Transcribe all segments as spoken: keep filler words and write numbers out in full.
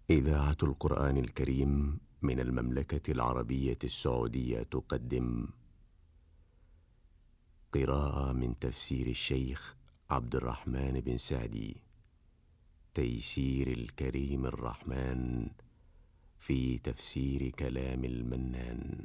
إذاعة القرآن الكريم من المملكة العربية السعودية تقدم قراءة من تفسير الشيخ عبد الرحمن بن سعدي، تيسير الكريم الرحمن في تفسير كلام المنان.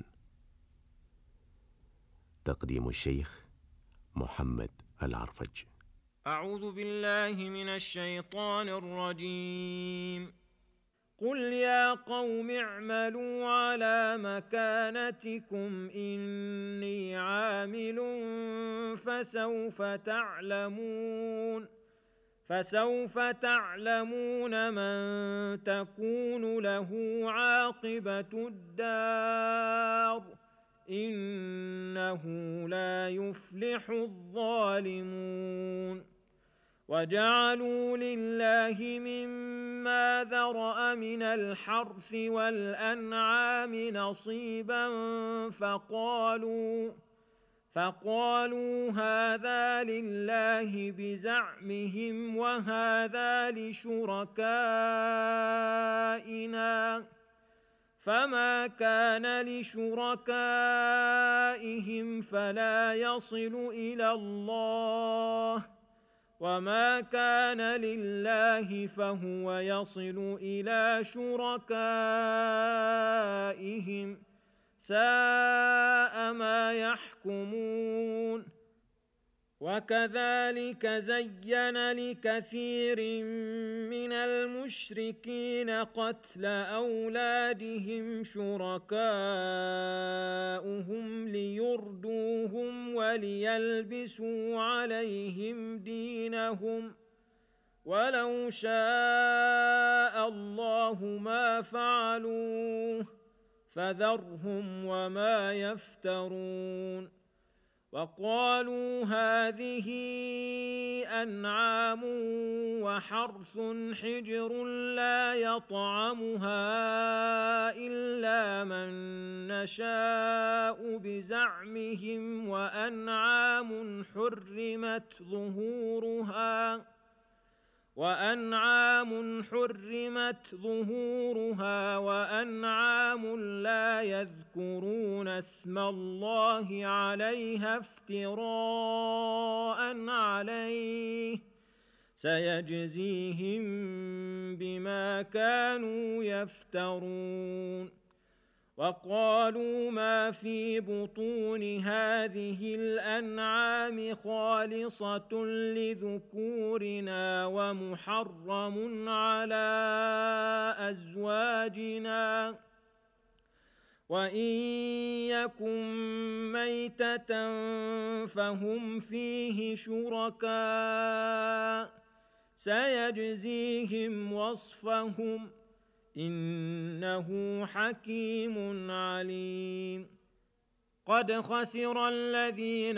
تقديم الشيخ محمد العرفج. أعوذ بالله من الشيطان الرجيم. قل يا قوم اعملوا على مكانتكم إني عامل فسوف تعلمون فسوف تعلمون من تكون له عاقبة الدار إنه لا يفلح الظالمون. وجعلوا لله مما ذرأ من الحرث والأنعام نصيبا فقالوا فقالوا هذا لله بزعمهم وهذا لشركائنا فما كان لشركائهم فلا يصل إلى الله وما كان لله فهو يصل إلى شركائهم ساء ما يحكمون. وكذلك زين لكثير من المشركين قتل أولادهم شركاؤهم ليردوهم وليلبسوا عليهم دينهم ولو شاء الله ما فعلوه فذرهم وما يفترون. وقالوا هذه أنعام وحرث حجر لا يطعمها إلا من نشاء بزعمهم وأنعام حرمت ظهورها وأنعام حرمت ظهورها وأنعام لا يذكرون اسم الله عليها افتراء عليه سيجزيهم بما كانوا يفترون. وقالوا ما في بطون هذه الأنعام خالصة لذكورنا ومحرم على أزواجنا وإن يكن ميتة فهم فيه شركاء سيجزيهم وصفهم إنه حكيم عليم. قد خسر الذين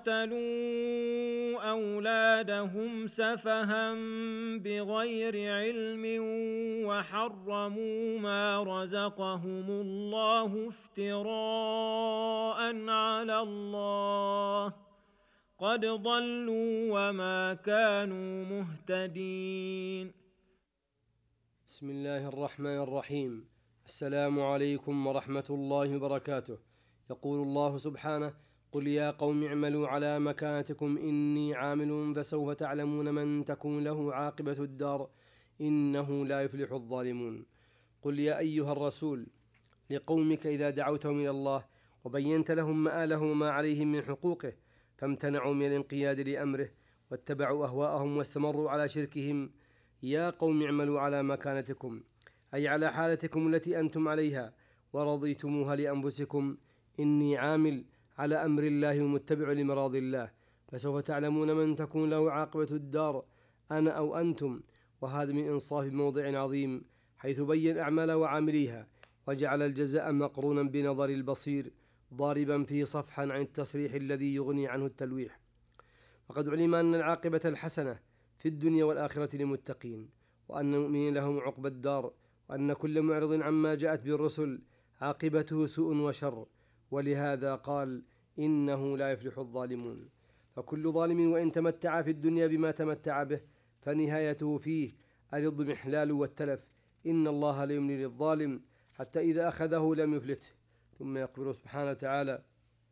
قتلوا أولادهم سفها بغير علم وحرموا ما رزقهم الله افتراء على الله قد ضلوا وما كانوا مهتدين. بسم الله الرحمن الرحيم. السلام عليكم ورحمة الله وبركاته. يقول الله سبحانه: قل يا قوم اعملوا على مكانتكم إني عامل فسوف تعلمون من تكون له عاقبة الدار إنه لا يفلح الظالمون. قل يا أيها الرسول لقومك إذا دعوتهم إلى الله وبينت لهم مآله وما عليهم من حقوقه فامتنعوا من الانقياد لأمره واتبعوا أهواءهم واستمروا على شركهم: يا قوم اعملوا على مكانتكم أي على حالتكم التي أنتم عليها ورضيتموها لأنفسكم إني عامل على أمر الله ومتبع لمراض الله فسوف تعلمون من تكون له عاقبة الدار أنا أو أنتم. وهذا من إنصاف موضع عظيم حيث بين أعمال وعامليها وجعل الجزاء مقرونا بنظر البصير ضاربا فيه صفحا عن التصريح الذي يغني عنه التلويح. وقد علم أن العاقبة الحسنة في الدنيا والآخرة للمتقين وأن المؤمنين لهم عقبى الدار وأن كل معرض عما جاءت بالرسل عاقبته سوء وشر ولهذا قال إنه لا يفلح الظالمون. فكل ظالم وإن تمتع في الدنيا بما تمتع به فنهايته فيه الإضمحلال والتلف إن الله لا يملي للظالم حتى إذا أخذه لم يفلته. ثم يخبر سبحانه وتعالى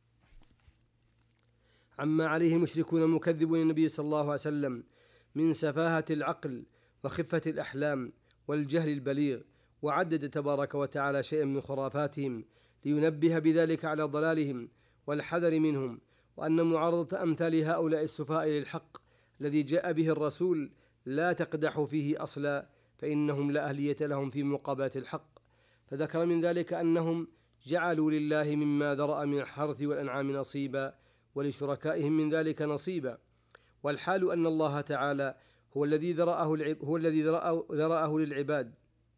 عما عليه المشركون المكذبون النبي صلى الله عليه وسلم من سفاهة العقل وخفة الأحلام والجهل البليغ، وعدد تبارك وتعالى شيئا من خرافاتهم لينبه بذلك على ضلالهم والحذر منهم، وأن معارضة أمثال هؤلاء السفهاء للحق الذي جاء به الرسول لا تقدح فيه أصلا، فإنهم لا أهلية لهم في مقابلة الحق. فذكر من ذلك أنهم جعلوا لله مما ذرأ من الحرث والأنعام نصيبا ولشركائهم من ذلك نصيبا، والحال أن الله تعالى هو الذي ذرأه هو الذي ذرأه للعباد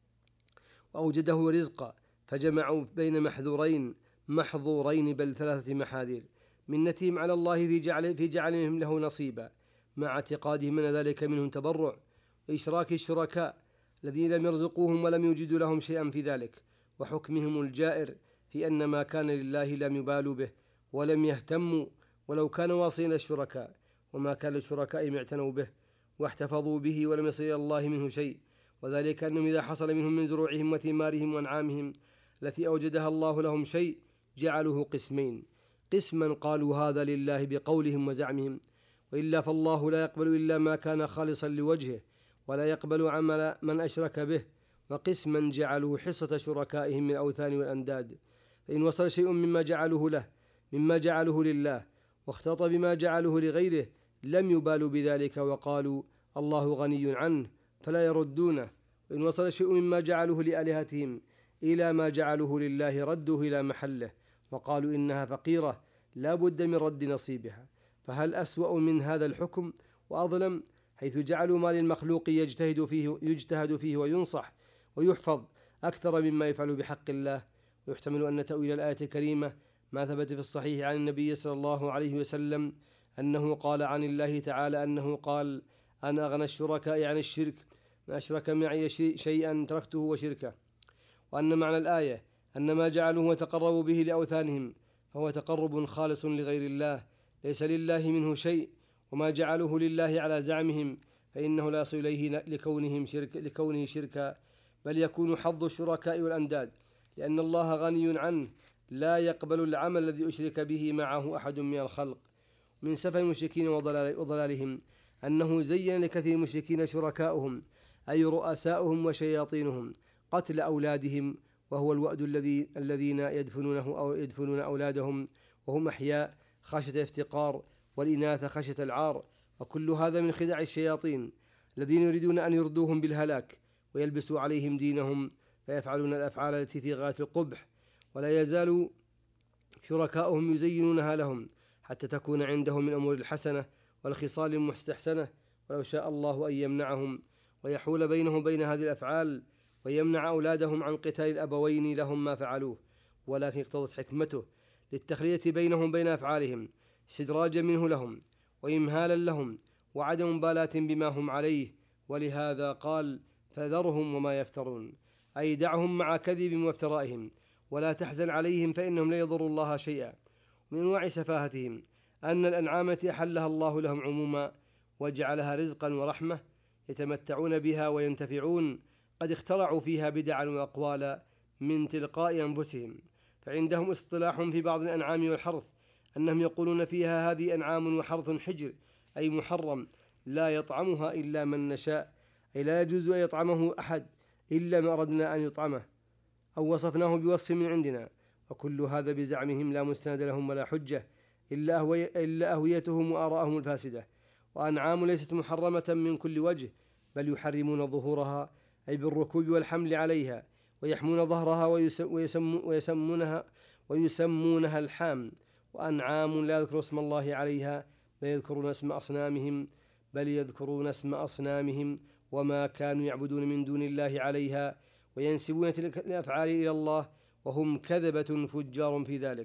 وأوجده رزقا، فجمعوا بين محذورين محظورين بل ثلاثة محاذير منتهم على الله في جعل في جعلهم له نصيبا، مع اعتقادهم من ذلك منهم تبرع وإشراك الشركاء الذين لم يرزقوهم ولم يوجدوا لهم شيئا في ذلك، وحكمهم الجائر في أن ما كان لله لم يبالوا به ولم يهتموا ولو كانوا واصلين الشركاء، وما كان للشركاء اعتنوا به واحتفظوا به ولم يصل إلى الله منه شيء، وذلك أنهم إذا حصل منهم من زروعهم وثمارهم وأنعامهم التي أوجدها الله لهم شيء جعلوه قسمين: قسما قالوا هذا لله بقولهم وزعمهم، وإلا فالله لا يقبل إلا ما كان خالصا لوجهه ولا يقبل عمل من أشرك به، وقسما جعلوه حصة شركائهم من الأوثان والأنداد، فإن وصل شيء مما جعلوه له مما جعلوه لله واختلط بما جعلوه لغيره لم يبالوا بذلك وقالوا الله غني عنه فلا يردونه، وإن وصل شيء مما جعلوه لآلهتهم إلى ما جعلوه لله ردوه إلى محله وقالوا إنها فقيرة لا بد من رد نصيبها. فهل أسوأ من هذا الحكم وأظلم، حيث جعلوا ما للمخلوق يجتهد فيه يجتهد فيه وينصح ويحفظ أكثر مما يفعل بحق الله. ويحتمل أن تأويل الآية الكريمة ما ثبت في الصحيح عن النبي صلى الله عليه وسلم أنه قال عن الله تعالى أنه قال: أنا أغنى الشركاء عن الشرك، ما أشرك معي شيئا تركته وشركه. وأن معنى الآية أن ما جعلوه وتقربوا به لأوثانهم فهو تقرب خالص لغير الله ليس لله منه شيء، وما جعلوه لله على زعمهم فإنه لا يصل إليه لكونهم شرك لكونه شركا، بل يكون حظ الشركاء والأنداد، لأن الله غني عنه لا يقبل العمل الذي أشرك به معه أحد من الخلق. من سفه المشركين وضلالهم أنه زين لكثير المشركين شركاؤهم أي رؤساؤهم وشياطينهم قتل أولادهم، وهو الوأد الذي الذين يدفنونه أو يدفنون أولادهم وهم أحياء خشية افتقار، والإناث خشية العار، وكل هذا من خداع الشياطين الذين يريدون أن يردوهم بالهلاك ويلبسوا عليهم دينهم فيفعلون الأفعال التي في غاية القبح، ولا يزال شركاؤهم يزينونها لهم حتى تكون عندهم من أمور الحسنة والخصال المستحسنة، ولو شاء الله أن يمنعهم ويحول بينهم بين هذه الأفعال ويمنع أولادهم عن قتال الأبوين لهم ما فعلوه، ولكن اقتضت حكمته للتخلية بينهم بين أفعالهم استدراجا منه لهم وإمهالا لهم وعدم مبالاة بما هم عليه، ولهذا قال: فذرهم وما يفترون، أي دعهم مع كذب وافترائهم ولا تحزن عليهم فإنهم لا يضروا الله شيئا. من أنواع سفاهتهم أن الأنعام التي أحلها الله لهم عموما وجعلها رزقا ورحمة يتمتعون بها وينتفعون قد اخترعوا فيها بدعا وأقوالا من تلقاء أنفسهم، فعندهم اصطلاح في بعض الأنعام والحرث أنهم يقولون فيها هذه أنعام وحرث حجر، أي محرم لا يطعمها إلا من نشاء، أي لا يجوز أن يطعمه أحد إلا ما أردنا أن يطعمه أو وصفناه بوصف من عندنا، وكل هذا بزعمهم لا مستند لهم ولا حجة إلا أهويتهم وآراءهم الفاسدة. وأنعام ليست محرمة من كل وجه، بل يحرمون ظهورها أي بالركوب والحمل عليها، ويحمون ظهرها ويسم ويسمونها ويسمونها الحام. وأنعام لا يذكر اسم الله عليها بل يذكرون اسم أصنامهم بل يذكرون اسم أصنامهم وما كانوا يعبدون من دون الله عليها، وينسبون تلك الأفعال إلى الله وهم كذبة فجار في ذلك.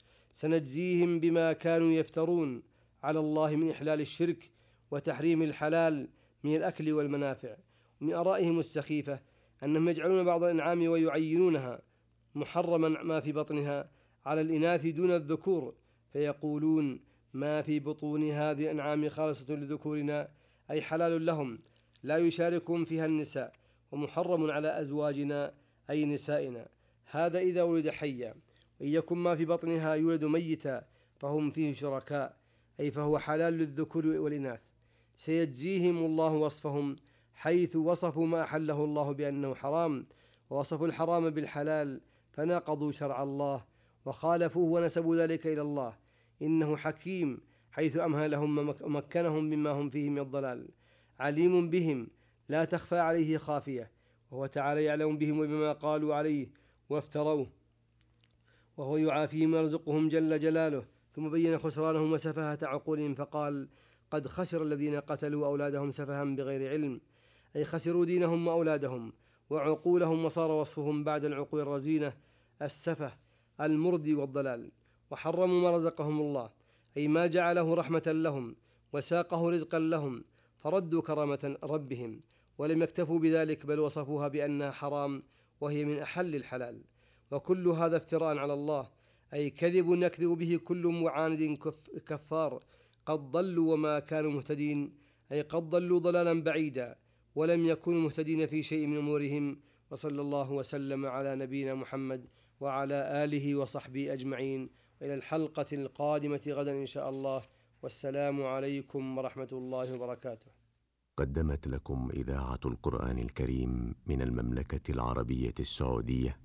سنجزيهم بما كانوا يفترون على الله من إحلال الشرك وتحريم الحلال من الأكل والمنافع. ومن آرائهم السخيفة أنهم يجعلون بعض الأنعام ويعينونها محرما ما في بطنها على الإناث دون الذكور، فيقولون ما في بطون هذه الأنعام خالصة لذكورنا، أي حلال لهم لا يشاركهم فيها النساء، ومحرم على أزواجنا أي نسائنا، هذا إذا ولد حيا، وإن يكن ما في بطنها يولد ميتا فهم فيه شركاء، أي فهو حلال للذكور والإناث. سيجزيهم الله وصفهم، حيث وصفوا ما أحله الله بأنه حرام، ووصفوا الحرام بالحلال، فناقضوا شرع الله وخالفوه ونسبوا ذلك إلى الله. إنه حكيم، حيث أمهلهم ومكنهم مما هم فيه من الضلال، عليم بهم لا تخفى عليه خافية، وهو تعالى يعلم بهم وبما قالوا عليه وافتروه، وهو يعافيهم ويرزقهم جل جلاله. ثم بين خسرانهم وسفاهة عقولهم فقال: قد خسر الذين قتلوا أولادهم سفها بغير علم، أي خسروا دينهم وأولادهم وعقولهم، وصار وصفهم بعد العقول الرزينة السفه المردي والضلال. وحرموا ما رزقهم الله، أي ما جعله رحمة لهم وساقه رزقا لهم، فردوا كرامة ربهم ولم يكتفوا بذلك، بل وصفوها بأنها حرام وهي من أحل الحلال. وكل هذا افتراء على الله، أي كذب يكذب به كل معاند كفار، قد ضلوا وما كانوا مهتدين، أي قد ضلوا ضلالا بعيدا ولم يكونوا مهتدين في شيء من أمورهم. وصلى الله وسلم على نبينا محمد وعلى آله وصحبه أجمعين، وإلى الحلقة القادمة غدا إن شاء الله، والسلام عليكم ورحمة الله وبركاته. قدمت لكم إذاعة القرآن الكريم من المملكة العربية السعودية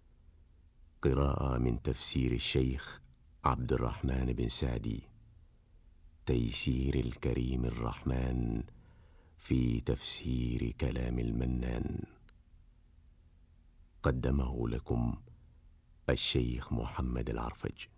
قراءة من تفسير الشيخ عبد الرحمن بن سعدي، تيسير الكريم الرحمن في تفسير كلام المنان. قدمه لكم الشيخ محمد العرفج.